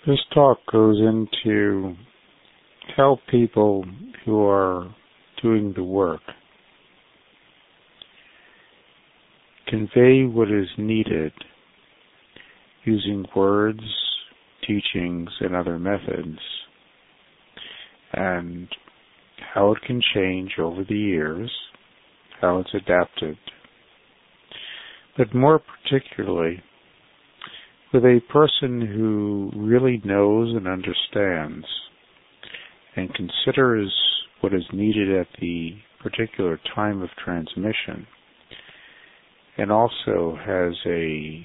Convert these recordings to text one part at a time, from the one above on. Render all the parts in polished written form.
This talk goes into help people who are doing the work convey what is needed using words, teachings, and other methods, and how it can change over the years, how it's adapted, but more particularly with a person who really knows and understands and considers what is needed at the particular time of transmission, and also has a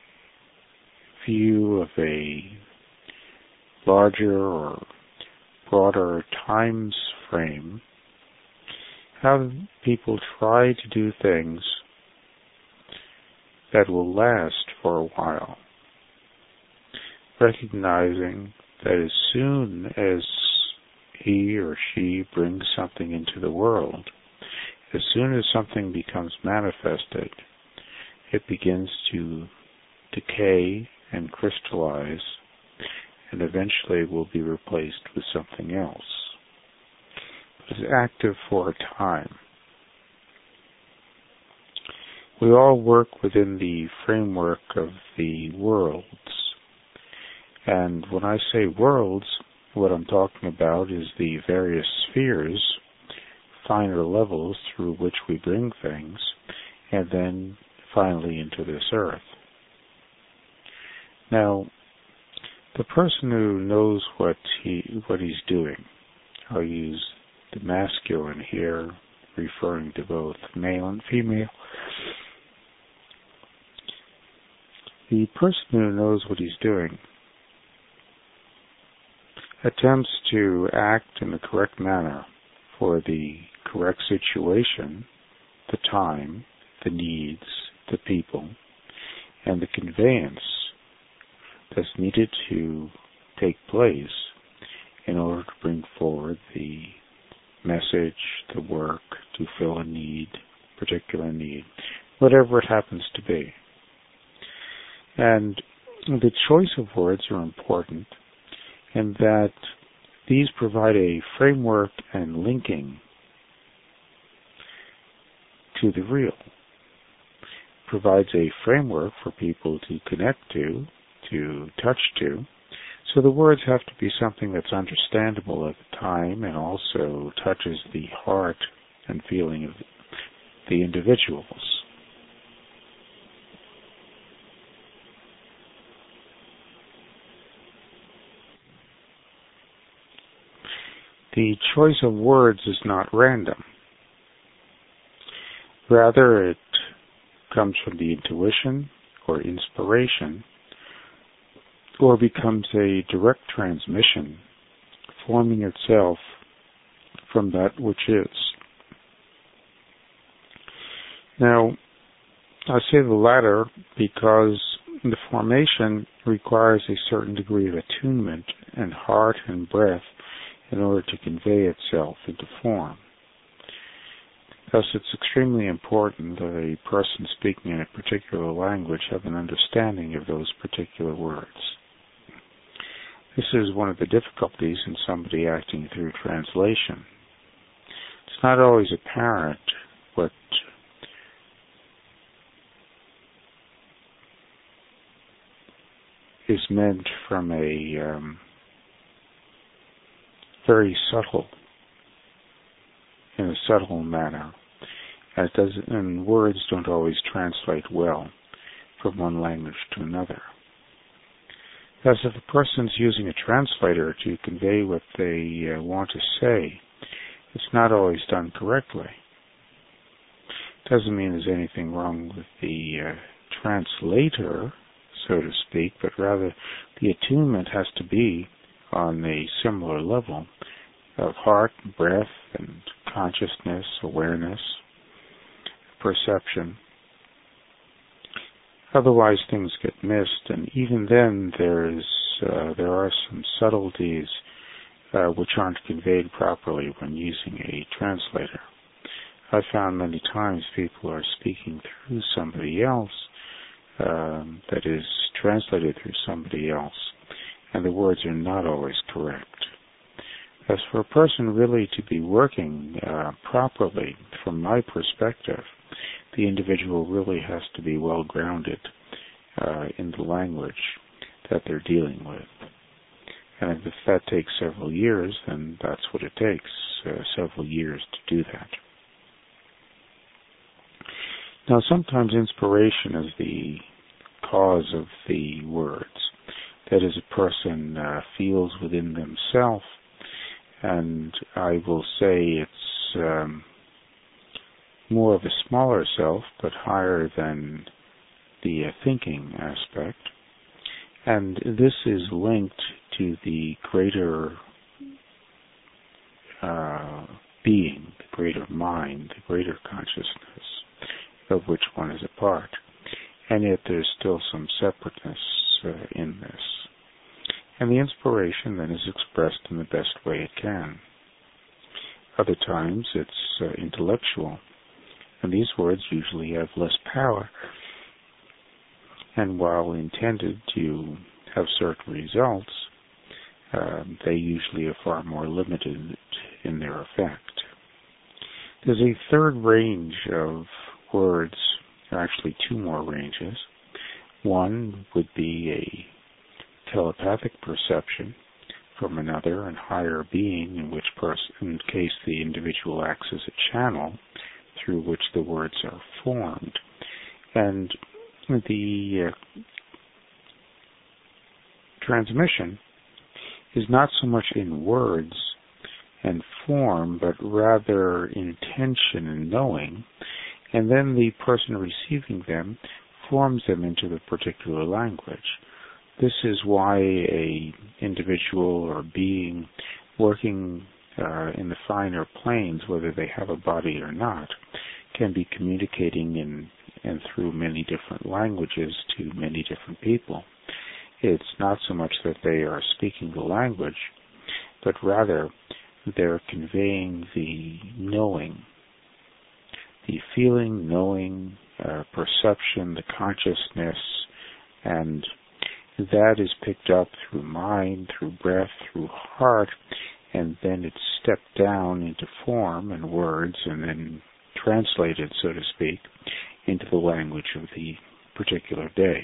view of a larger or broader times frame, how people try to do things that will last for a while, recognizing that as soon as he or she brings something into the world, as soon as something becomes manifested, it begins to decay and crystallize, and eventually will be replaced with something else. But it's active for a time. We all work within the framework of the worlds. And when I say worlds, what I'm talking about is the various spheres, finer levels through which we bring things, and then finally into this earth. Now, the person who knows what he's doing, I'll use the masculine here, referring to both male and female. The person who knows what he's doing attempts to act in the correct manner for the correct situation, the time, the needs, the people, and the conveyance that's needed to take place in order to bring forward the message, the work, to fill a need, particular need, whatever it happens to be. And the choice of words are important in that these provide a framework and linking to the real. Provides a framework for people to connect to touch to. So the words have to be something that's understandable at the time and also touches the heart and feeling of the individuals. The choice of words is not random. Rather, it comes from the intuition or inspiration, or becomes a direct transmission, forming itself from that which is. Now, I say the latter because the formation requires a certain degree of attunement and heart and breath in order to convey itself into form. Thus, it's extremely important that a person speaking in a particular language have an understanding of those particular words. This is one of the difficulties in somebody acting through translation. It's not always apparent what is meant from a very subtle, in a subtle manner, and words don't always translate well from one language to another. Thus, if a person's using a translator to convey what they want to say, it's not always done correctly. Doesn't mean there's anything wrong with the translator, so to speak, but rather the attunement has to be on a similar level of heart, breath, and consciousness, awareness, perception. Otherwise, things get missed, and even then, there are some subtleties which aren't conveyed properly when using a translator. I've found many times people are speaking through somebody else, that is translated through somebody else, and the words are not always correct. As for a person really to be working properly, from my perspective, the individual really has to be well grounded in the language that they're dealing with. And if that takes several years, then that's what it takes, several years to do that. Now, sometimes inspiration is the cause of the words. That is, a person feels within themselves, and I will say it's more of a smaller self, but higher than the thinking aspect. And this is linked to the greater being, the greater mind, the greater consciousness of which one is a part. And yet there's still some separateness in this. And the inspiration then is expressed in the best way it can. Other times it's intellectual, and these words usually have less power. And while intended to have certain results, they usually are far more limited in their effect. There's a third range of words, actually two more ranges. One would be a telepathic perception from another and higher being, in case the individual acts as a channel through which the words are formed. And the transmission is not so much in words and form, but rather intention and knowing, and then the person receiving them forms them into the particular language. This is why a individual or being working in the finer planes, whether they have a body or not, can be communicating and through many different languages to many different people. It's not so much that they are speaking the language, but rather they're conveying the knowing, the feeling, knowing, perception, the consciousness, and that is picked up through mind, through breath, through heart, and then it's stepped down into form and words and then translated, so to speak, into the language of the particular day.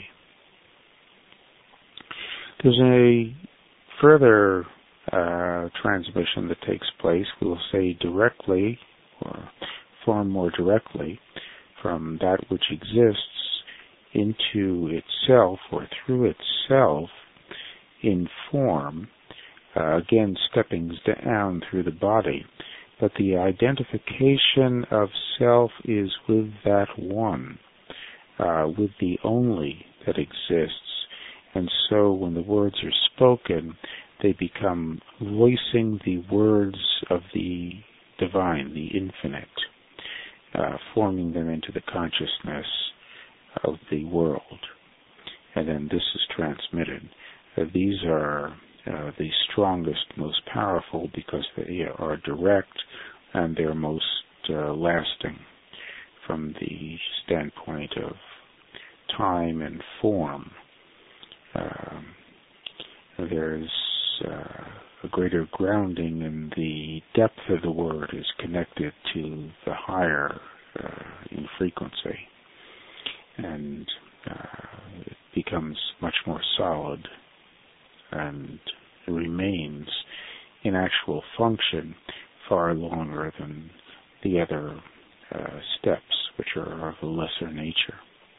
There's a further transmission that takes place, we'll say directly, or far more directly, from that which exists into itself or through itself in form, again stepping down through the body. But the identification of self is with that one, with the only that exists. And so when the words are spoken, they become voicing the words of the divine, the infinite, forming them into the consciousness of the world. And then this is transmitted. These are the strongest, most powerful because they are direct and they're most lasting from the standpoint of time and form. There's a greater grounding, and the depth of the word is connected to the higher in frequency, and it becomes much more solid and remains in actual function far longer than the other steps, which are of a lesser nature.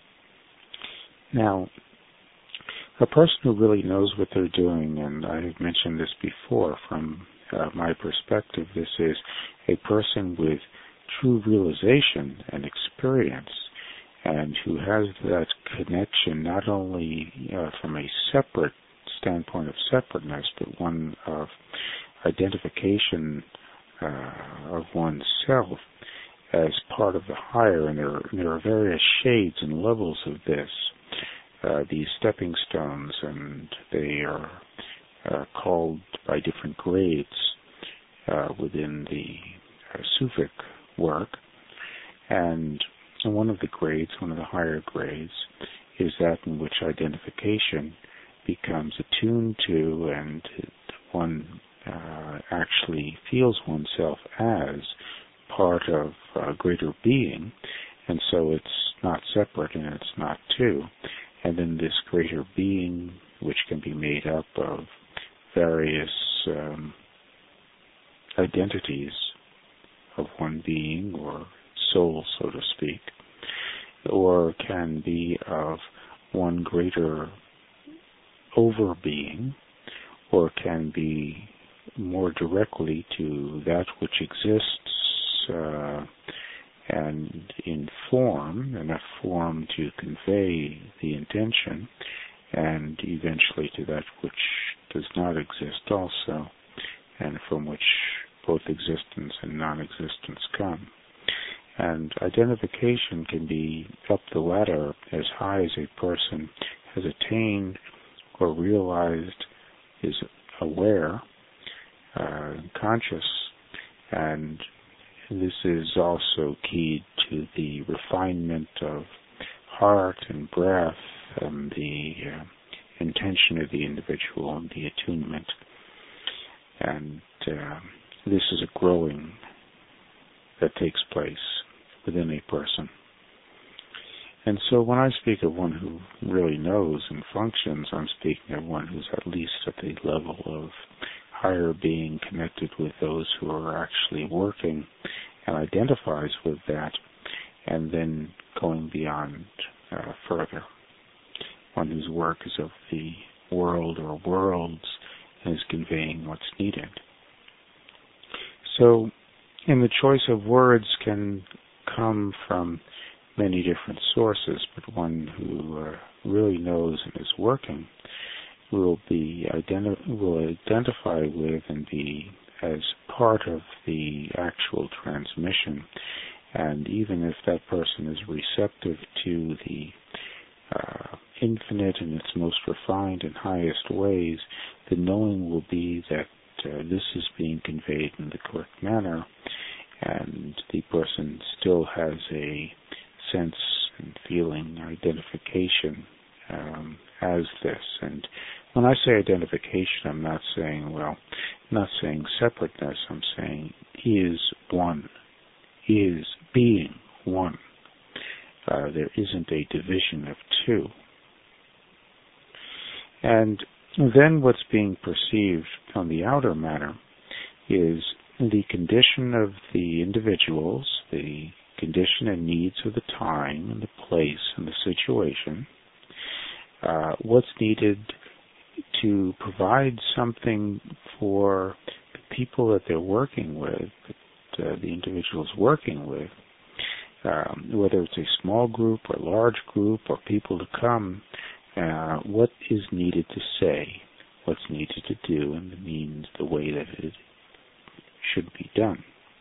Now, a person who really knows what they're doing, and I have mentioned this before from my perspective, this is a person with true realization and experience, and who has that connection not only from a separate standpoint of separateness, but one of identification of oneself as part of the higher, and there are various shades and levels of this. These stepping stones, and they are called by different grades within the Sufic work. And one of the grades, one of the higher grades, is that in which identification becomes attuned to, and one actually feels oneself as part of a greater being, and so it's not separate and it's not two. And then this greater being, which can be made up of various identities of one being or soul, so to speak, or can be of one greater overbeing, or can be more directly to that which exists and in form, enough form to convey the intention, and eventually to that which does not exist also, and from which both existence and non-existence come. And identification can be up the ladder as high as a person has attained or realized, is aware, conscious, and this is also key to the refinement of heart and breath and the intention of the individual and the attunement. And this is a growing that takes place within a person. And so when I speak of one who really knows and functions, I'm speaking of one who's at least at the level of higher being, connected with those who are actually working and identifies with that, and then going beyond further. One whose work is of the world or worlds and is conveying what's needed. So, and the choice of words can come from many different sources, but one who really knows and is working will identify with and be as part of the actual transmission. And even if that person is receptive to the infinite in its most refined and highest ways, the knowing will be that this is being conveyed in the correct manner, and the person still has a sense and feeling, identification as this. And when I say identification, I'm not saying separateness, I'm saying is one, is being one. There isn't a division of two. And then what's being perceived on the outer matter is the condition of the individuals, the condition and needs of the time and the place and the situation, what's needed to provide something for the people that they're working with, that the individuals working with, whether it's a small group or large group or people to come, what is needed to say, what's needed to do, and the means, the way that it should be done.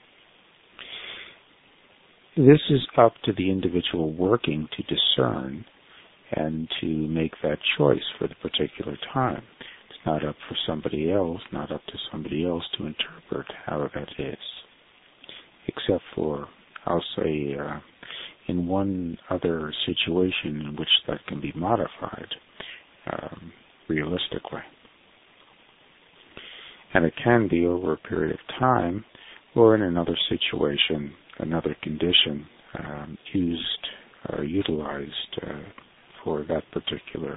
This is up to the individual working to discern and to make that choice for the particular time. It's not up for somebody else, not up to somebody else to interpret how that is. Except for, I'll say, in one other situation in which that can be modified realistically. And it can be over a period of time or in another situation, another condition used or utilized for that particular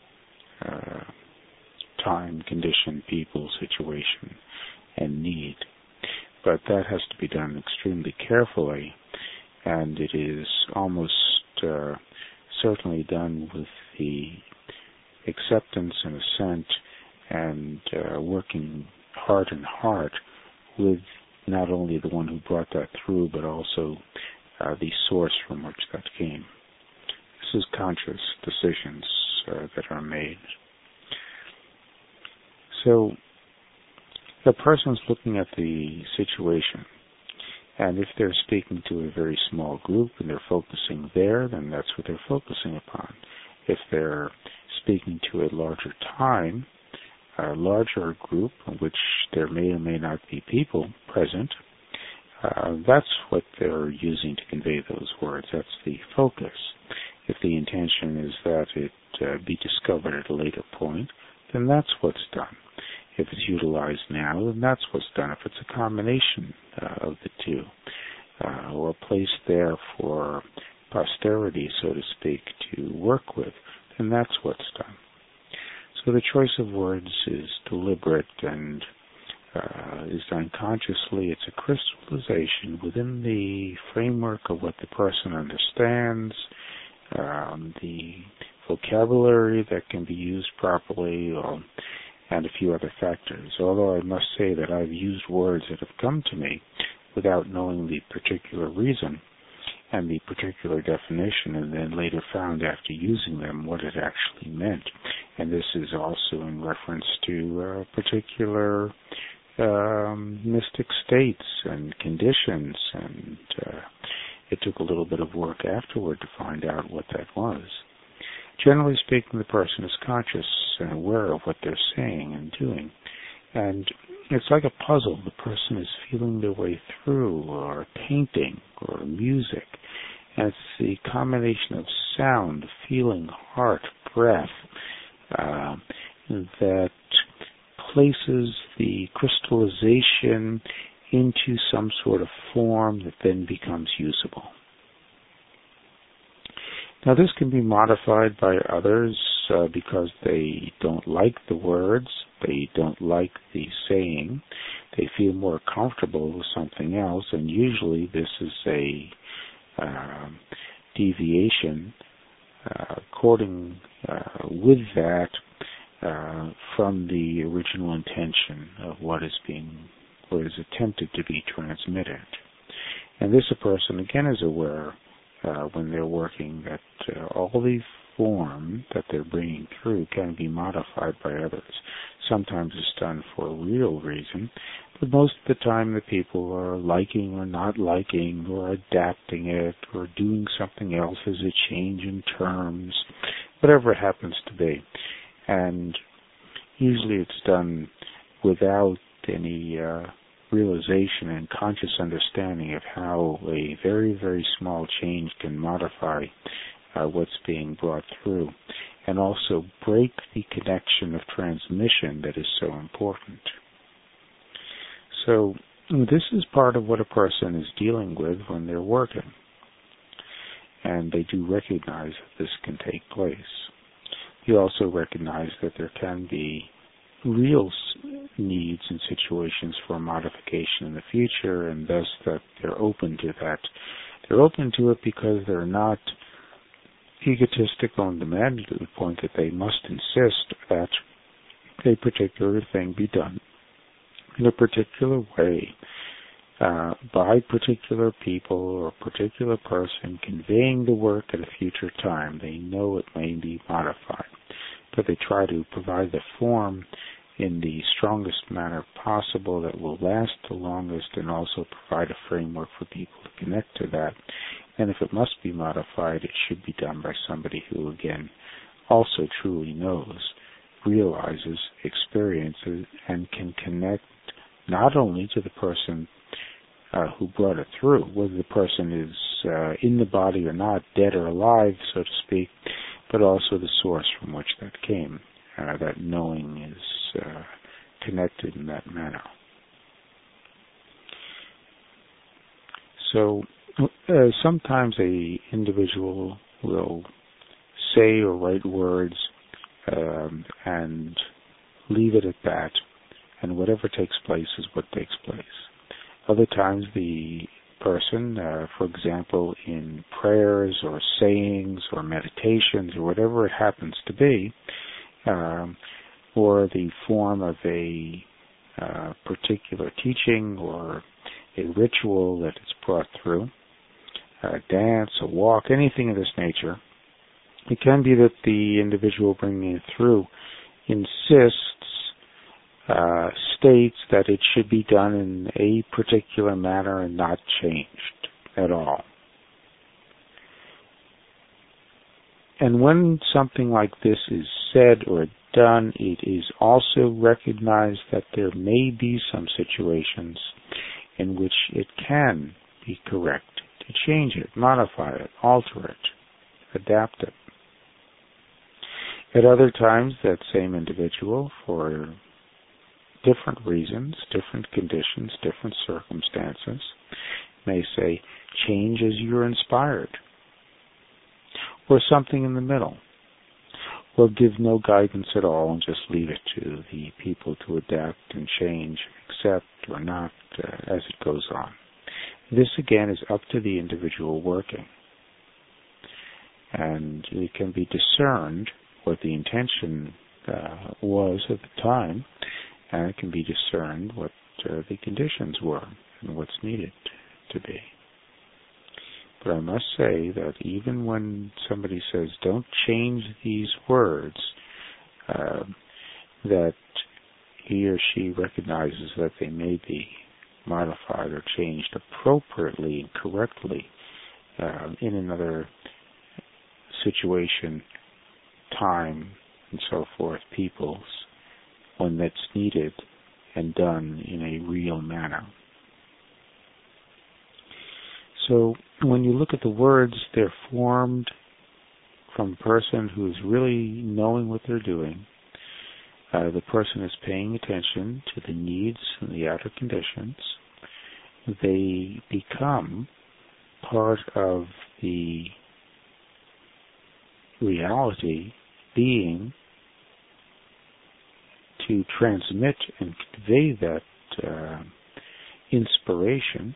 time, condition, people, situation, and need. But that has to be done extremely carefully, and it is almost certainly done with the acceptance and assent and working heart and heart with not only the one who brought that through, but also the source from which that came. This is conscious decisions that are made. So the person's looking at the situation, and if they're speaking to a very small group and they're focusing there, then that's what they're focusing upon. If they're speaking to a larger time, a larger group in which there may or may not be people present, that's what they're using to convey those words. That's the focus. If the intention is that it be discovered at a later point, then that's what's done. If it's utilized now, then that's what's done. If it's a combination of the two, or placed there for posterity, so to speak, to work with, then that's what's done. So the choice of words is deliberate and is done consciously. It's a crystallization within the framework of what the person understands, the vocabulary that can be used properly, and a few other factors. Although I must say that I've used words that have come to me without knowing the particular reason and the particular definition, and then later found after using them what it actually meant. And this is also in reference to particular mystic states and conditions, and it took a little bit of work afterward to find out what that was. Generally speaking, the person is conscious and aware of what they're saying and doing. And it's like a puzzle. The person is feeling their way through, or painting, or music. And it's the combination of sound, feeling, heart, breath, that places the crystallization into some sort of form that then becomes usable. Now, this can be modified by others because they don't like the words, they don't like the saying, they feel more comfortable with something else, and usually this is a deviation according with that from the original intention of what is attempted to be transmitted. And this a person again is aware when they're working that all the form that they're bringing through can be modified by others. Sometimes it's done for a real reason, but most of the time the people are liking or not liking or adapting it or doing something else as a change in terms, whatever it happens to be. And usually it's done without any realization and conscious understanding of how a very, very small change can modify what's being brought through, and also break the connection of transmission that is so important. So this is part of what a person is dealing with when they're working, and they do recognize that this can take place. You also recognize that there can be real needs and situations for modification in the future, and thus that they're open to that. They're open to it because they're not egotistical and demanding to the point that they must insist that a particular thing be done in a particular way by particular people or a particular person conveying the work at a future time. They know it may be modified, but they try to provide the form in the strongest manner possible that will last the longest, and also provide a framework for people to connect to that. And if it must be modified, it should be done by somebody who, again, also truly knows, realizes, experiences, and can connect not only to the person who brought it through, whether the person is in the body or not, dead or alive, so to speak, but also the source from which that came. That knowing is connected in that manner. So sometimes a individual will say or write words and leave it at that, and whatever takes place is what takes place. Other times the person, for example, in prayers or sayings or meditations or whatever it happens to be, or the form of a particular teaching or a ritual that is brought through, a dance, a walk, anything of this nature, it can be that the individual bringing it through insists, states that it should be done in a particular manner and not changed at all. And when something like this is said or done, it is also recognized that there may be some situations in which it can be correct to change it, modify it, alter it. adapt it. At other times, that same individual, for different reasons, different conditions, different circumstances, may say, change as you're inspired, or something in the middle, or give no guidance at all and just leave it to the people to adapt and change, accept or not as it goes on. This again is up to the individual working, and it can be discerned what the intention was at the time, and it can be discerned what the conditions were and what's needed to be. But I must say that even when somebody says, don't change these words, that he or she recognizes that they may be modified or changed appropriately and correctly in another situation, time, and so forth, peoples, when that's needed and done in a real manner. So when you look at the words, they're formed from a person who's really knowing what they're doing. The person is paying attention to the needs and the outer conditions. They become part of the reality being to transmit and convey that inspiration.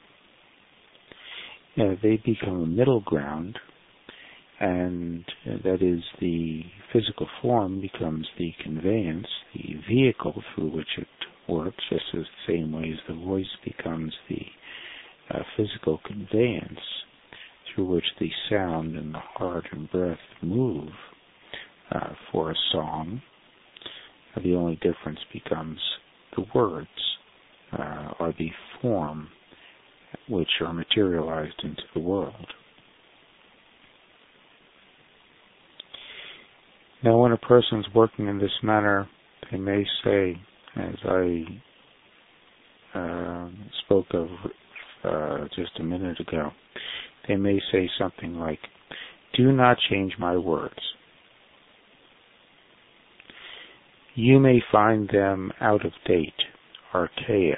They become a middle ground, and that is the physical form becomes the conveyance, the vehicle through which it works, just as the same way as the voice becomes the physical conveyance through which the sound and the heart and breath move for a song. The only difference becomes the words or the form which are materialized into the world. Now, when a person's working in this manner, they may say, as I spoke of just a minute ago, they may say something like, do not change my words. You may find them out of date, archaic,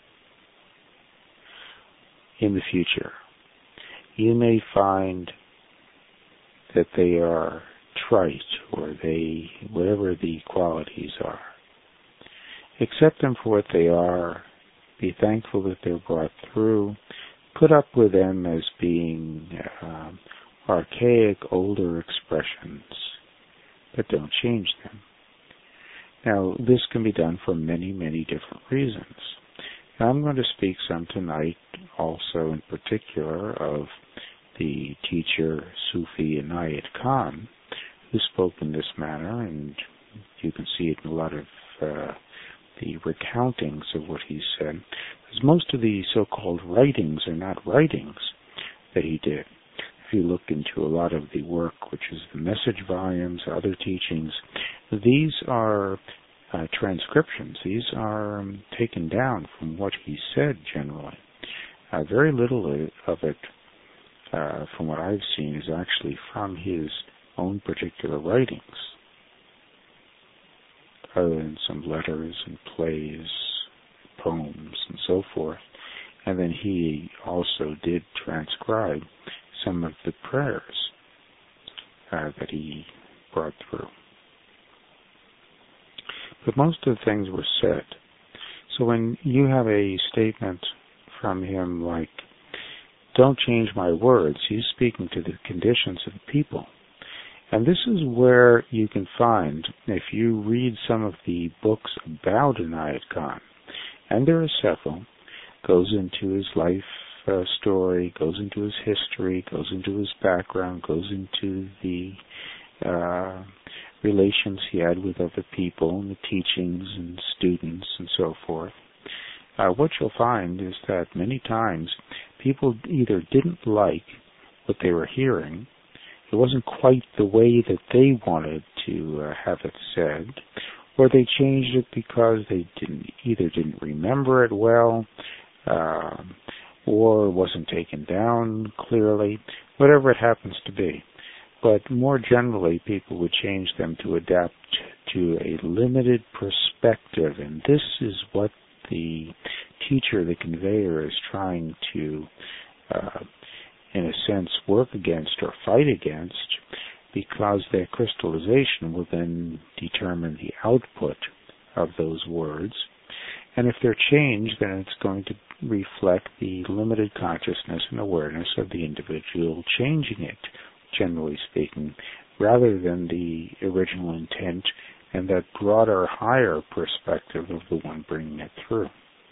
in the future. You may find that they are trite, or whatever the qualities are. Accept them for what they are. Be thankful that they're brought through. Put up with them as being archaic, older expressions, but don't change them. Now, this can be done for many, many different reasons. Now, I'm going to speak some tonight also in particular of the teacher Sufi Inayat Khan, who spoke in this manner, and you can see it in a lot of the recountings of what he said, because most of the so-called writings are not writings that he did. If you look into a lot of the work, which is the message volumes, other teachings, these are transcriptions. These are taken down from what he said generally. Very little of it, from what I've seen, is actually from his own particular writings, other than some letters and plays, poems, and so forth. And then he also did transcribe some of the prayers that he brought through. But most of the things were said. So when you have a statement from him like, don't change my words, he's speaking to the conditions of the people. And this is where you can find, if you read some of the books about Inayat Khan, and there are several, goes into his life story, goes into his history, goes into his background, goes into the relations he had with other people and the teachings and students and so forth. What you'll find is that many times people either didn't like what they were hearing, it wasn't quite the way that they wanted to have it said, or they changed it because they didn't remember it well, or wasn't taken down clearly, whatever it happens to be. but more generally, people would change them to adapt to a limited perspective, and this is what the teacher, the conveyor, is trying to, in a sense, work against or fight against, because their crystallization will then determine the output of those words. And if they're changed, then it's going to reflect the limited consciousness and awareness of the individual changing it, generally speaking, rather than the original intent and that broader, higher perspective of the one bringing it through.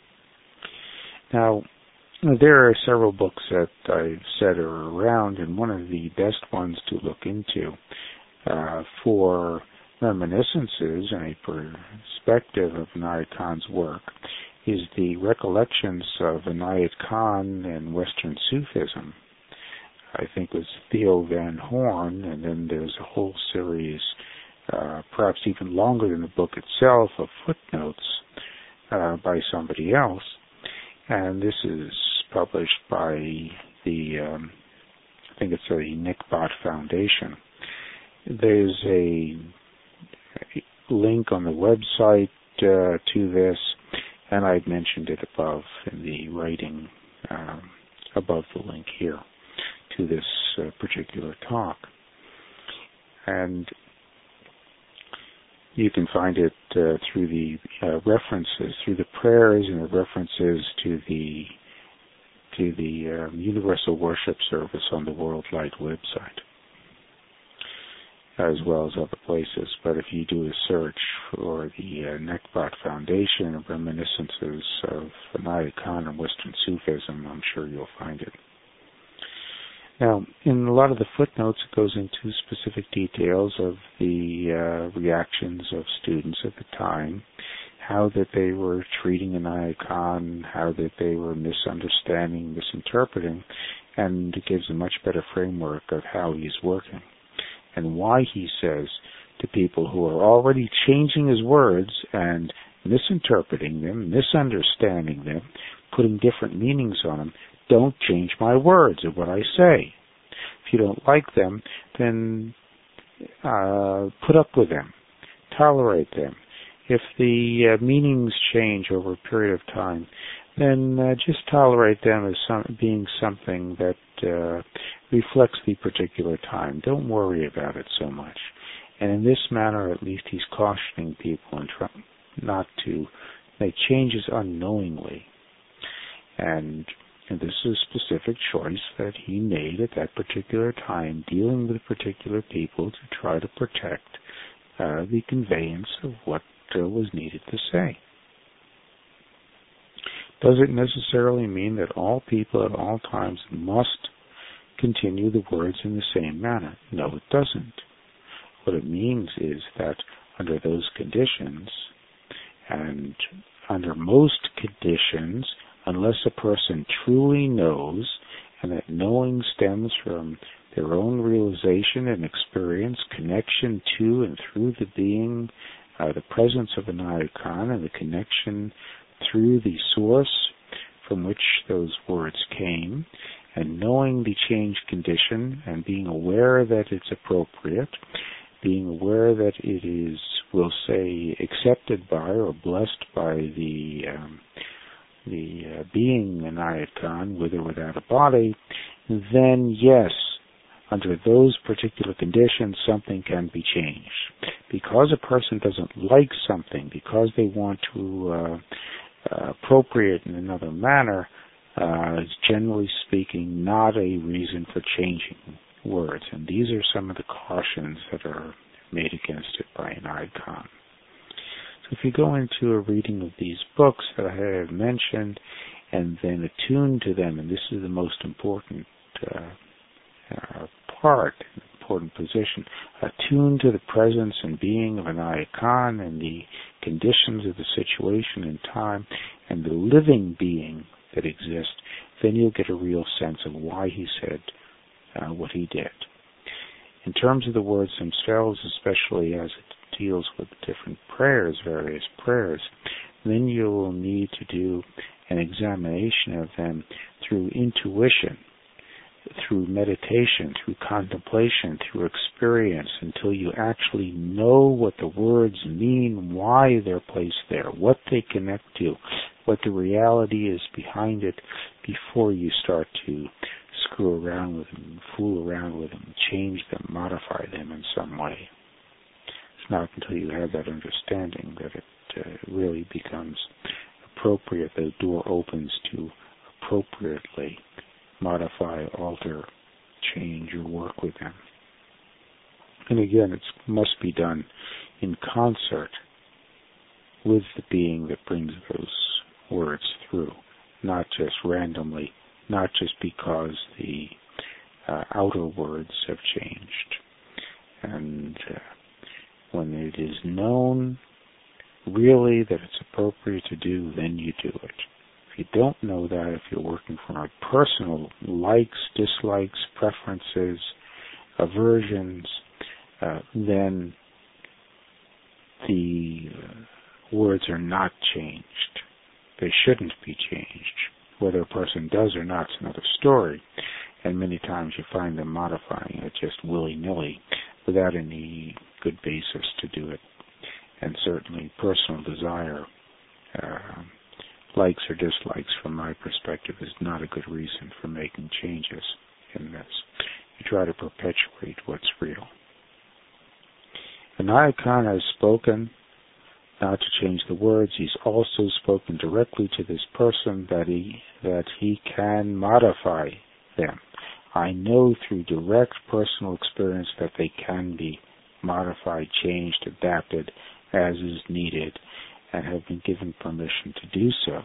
Now, there are several books that I've said are around, and one of the best ones to look into for reminiscences and a perspective of Inayat Khan's work is the Recollections of Inayat Khan and Western Sufism. I think it was Theo Van Horn, and then there's a whole series, perhaps even longer than the book itself, of footnotes by somebody else. And this is published by the, I think it's the Nikbot Foundation. There's a link on the website to this, and I've mentioned it above in the writing above the link here to this particular talk. And you can find it through the references, through the prayers and the references to the Universal Worship Service on the World Light website, as well as other places. But if you do a search for the Nikbot Foundation Reminiscences of Inayat Khan and Western Sufism, I'm sure you'll find it. Now, in a lot of the footnotes, it goes into specific details of the reactions of students at the time, how that they were treating Inayat Khan, how that they were misunderstanding, misinterpreting, and it gives a much better framework of how he's working and why he says to people who are already changing his words and misinterpreting them, misunderstanding them, putting different meanings on them, don't change my words or what I say. If you don't like them, then put up with them, tolerate them. If the meanings change over a period of time, then just tolerate them as being something that reflects the particular time. Don't worry about it so much. And in this manner, at least he's cautioning people and trying not to make changes unknowingly. And this is a specific choice that he made at that particular time, dealing with particular people to try to protect the conveyance of what was needed to say. Does it necessarily mean that all people at all times must continue the words in the same manner? No, it doesn't. What it means is that under those conditions, and under most conditions, unless a person truly knows, and that knowing stems from their own realization and experience, connection to and through the being, the presence of Inayat Khan, and the connection through the source from which those words came, and knowing the changed condition and being aware that it's appropriate, being aware that it is, we'll say, accepted by or blessed by the being Inayat Khan, with or without a body, then yes, under those particular conditions, something can be changed. Because a person doesn't like something, because they want to appropriate in another manner, is generally speaking not a reason for changing words. And these are some of the cautions that are made against it by Inayat Khan. So if you go into a reading of these books that I have mentioned, and then attune to them, and this is the most important part, important position, attune to the presence and being of Inayat Khan and the conditions of the situation and time and the living being that exists, then you'll get a real sense of why he said what he did. In terms of the words themselves, especially as it deals with different prayers, various prayers, then you will need to do an examination of them through intuition, through meditation, through contemplation, through experience, until you actually know what the words mean, why they're placed there, what they connect to, what the reality is behind it, before you start to screw around with them, fool around with them, change them, modify them in some way. It's not until you have that understanding that it really becomes appropriate, the door opens to appropriately modify, alter, change, or work with them. And again, it must be done in concert with the being that brings those words through, not just randomly, not just because the outer words have changed. And when it is known really that it's appropriate to do, then you do it. If you don't know that, if you're working from our personal likes, dislikes, preferences, aversions, then the words are not changed. They shouldn't be changed. Whether a person does or not is another story, and many times you find them modifying it just willy-nilly without any good basis to do it. And certainly personal desire, likes or dislikes from my perspective, is not a good reason for making changes in this. You try to perpetuate what's real. Anayakana has spoken not to change the words. He's also spoken directly to this person that he can modify them. I know through direct personal experience that they can be modified, changed, adapted as is needed, and have been given permission to do so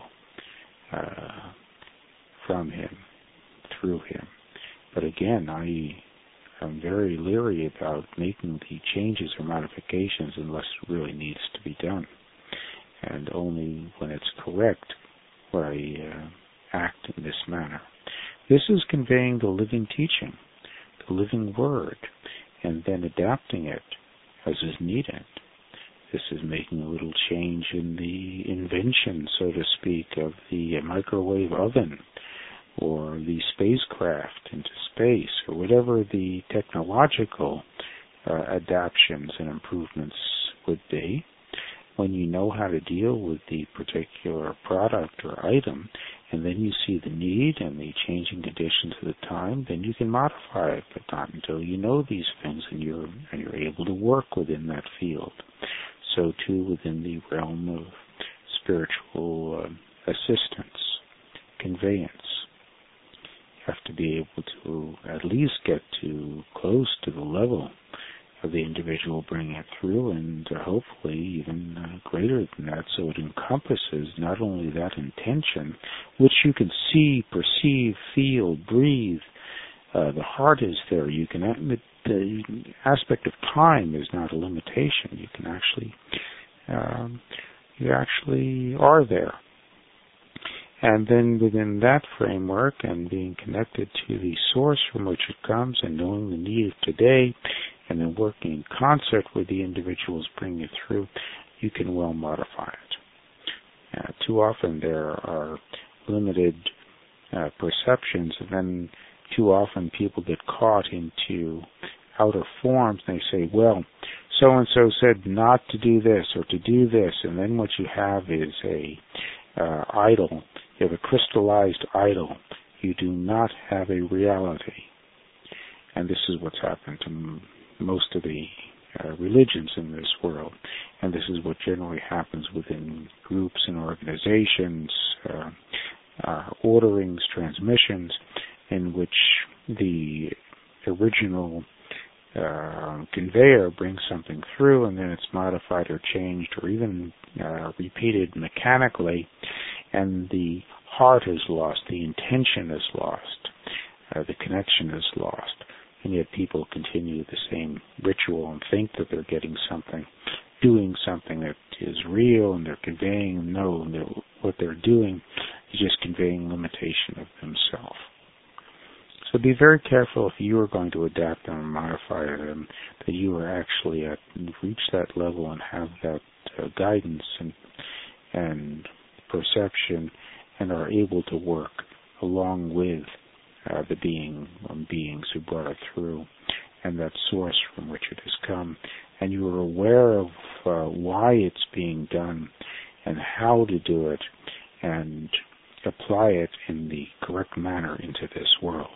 from him, through him. But again, I am very leery about making the changes or modifications unless it really needs to be done. And only when it's correct will I act in this manner. This is conveying the living teaching, the living word, and then adapting it as is needed. This is making a little change in the invention, so to speak, of the microwave oven or the spacecraft into space, or whatever the technological adaptations and improvements would be. When you know how to deal with the particular product or item, and then you see the need and the changing conditions of the time, then you can modify it, but not until you know these things and you're able to work within that field. So too within the realm of spiritual assistance, conveyance. You have to be able to at least get to close to the level of the individual bringing it through, and hopefully even greater than that, so it encompasses not only that intention, which you can see, perceive, feel, breathe. The heart is there. You can. The aspect of time is not a limitation. You can you actually are there. And then within that framework and being connected to the source from which it comes and knowing the need of today, and then working in concert with the individuals bringing it through, you can well modify it. Too often there are limited perceptions, and then too often people get caught into outer forms, and they say, well, so-and-so said not to do this or to do this, and then what you have is a idol. You have a crystallized idol. You do not have a reality. And this is what's happened to most of the religions in this world. And this is what generally happens within groups and organizations, orderings, transmissions, in which the original conveyor brings something through, and then it's modified or changed or even repeated mechanically, and the heart is lost, the intention is lost, the connection is lost, and yet people continue the same ritual and think that they're getting something, doing something that is real, and they're conveying, no, what they're doing is just conveying limitation of themselves. So be very careful if you are going to adapt them and modify them, that you are actually reach that level and have that guidance and perception, and are able to work along with the beings who brought it through, and that source from which it has come. And you are aware of why it's being done and how to do it and apply it in the correct manner into this world.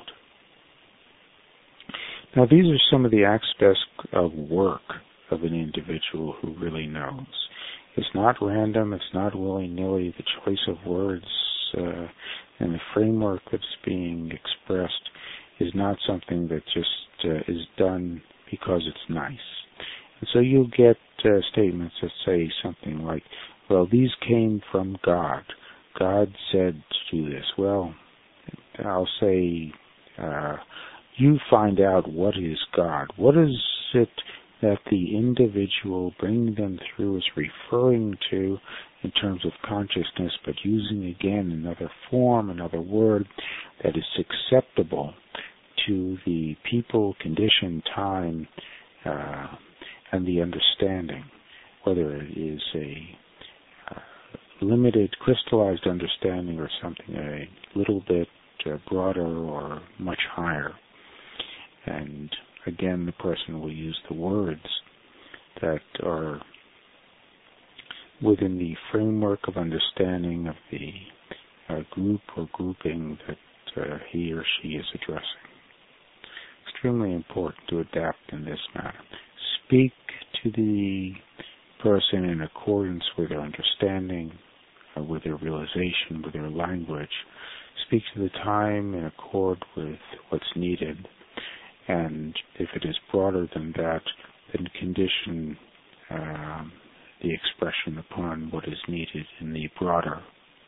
Now, these are some of the aspects of work of an individual who really knows. It's not random, it's not willy-nilly. The choice of words and the framework that's being expressed is not something that just is done because it's nice. And so you'll get statements that say something like, well, these came from God. God said to do this. Well, I'll say, you find out what is God. What is it that the individual bringing them through is referring to in terms of consciousness, but using again another form, another word that is acceptable to the people, condition, time, and the understanding, whether it is a limited, crystallized understanding or something a little bit broader or much higher. And again, the person will use the words that are within the framework of understanding of the group or grouping that he or she is addressing. Extremely important to adapt in this manner. Speak to the person in accordance with their understanding, with their realization, with their language. Speak to the time in accord with what's needed. And if it is broader than that, then condition the expression upon what is needed in the broader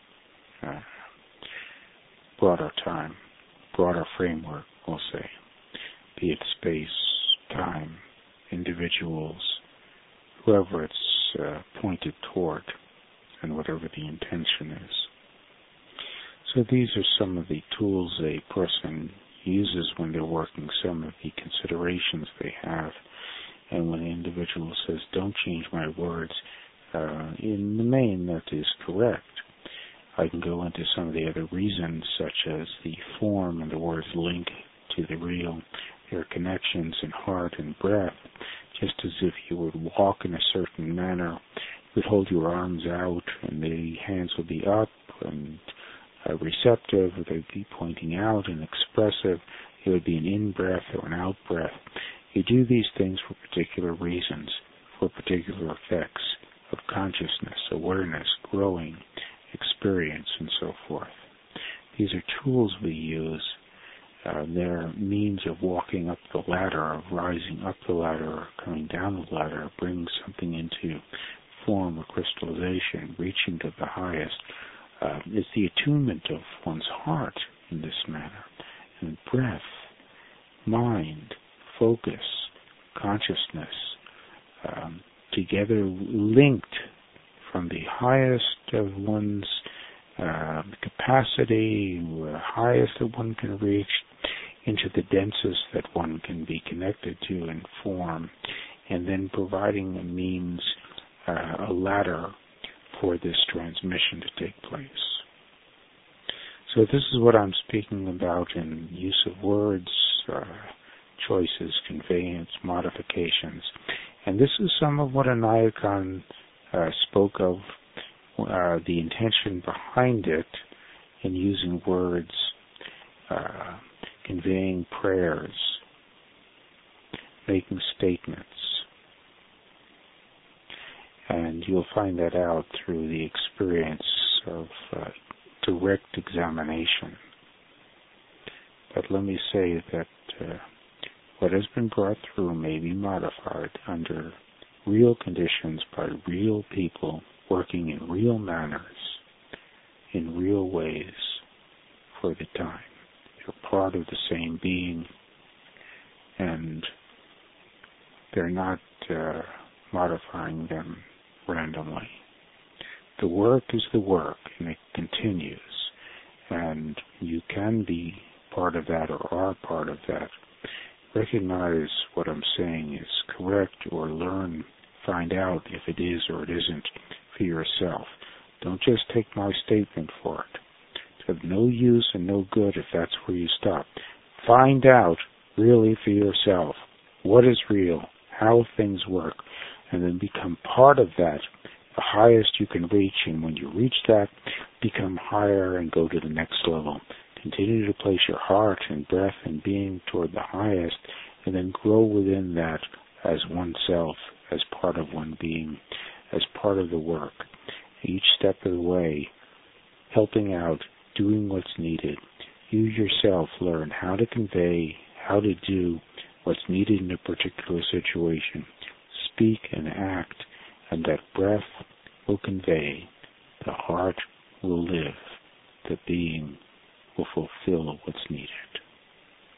time, broader framework, we'll say, be it space, time, individuals, whoever it's pointed toward, and whatever the intention is. So these are some of the tools a person uses when they're working, some of the considerations they have. And when an individual says, don't change my words, in the main that is correct. I can go into some of the other reasons, such as the form and the word's link to the real, their connections in heart and breath, just as if you would walk in a certain manner, you would hold your arms out and the hands would be up and receptive, or they'd be pointing out and expressive. It would be an in-breath or an out-breath. You do these things for particular reasons, for particular effects of consciousness, awareness, growing, experience, and so forth. These are tools we use. They're means of walking up the ladder, of rising up the ladder, or coming down the ladder, bringing something into form or crystallization, reaching to the highest. It's the attunement of one's heart in this manner, and breath, mind, focus, consciousness, together linked from the highest of one's capacity, the highest that one can reach, into the densest that one can be connected to in form, and then providing a means, a ladder for this transmission to take place. So this is what I'm speaking about in use of words, choices, conveyance, modifications. And this is some of what Anayakon spoke of, the intention behind it in using words, conveying prayers, making statements. And you'll find that out through the experience of direct examination. But let me say that what has been brought through may be modified under real conditions by real people working in real manners, in real ways for the time. They're part of the same being, and they're not modifying them randomly. The work is the work, and it continues, and you can be part of that or are part of that. Recognize what I'm saying is correct, or learn, find out if it is or it isn't for yourself. Don't just take my statement for it. of no use and no good if that's where you stop. Find out really for yourself what is real, how things work, and then become part of that, the highest you can reach. And when you reach that, become higher and go to the next level. Continue to place your heart and breath and being toward the highest, and then grow within that as oneself, as part of one being, as part of the work. Each step of the way, helping out, doing what's needed. You yourself learn how to convey, how to do what's needed in a particular situation. Speak and act, and that breath will convey. The heart will live. The being will fulfill what's needed.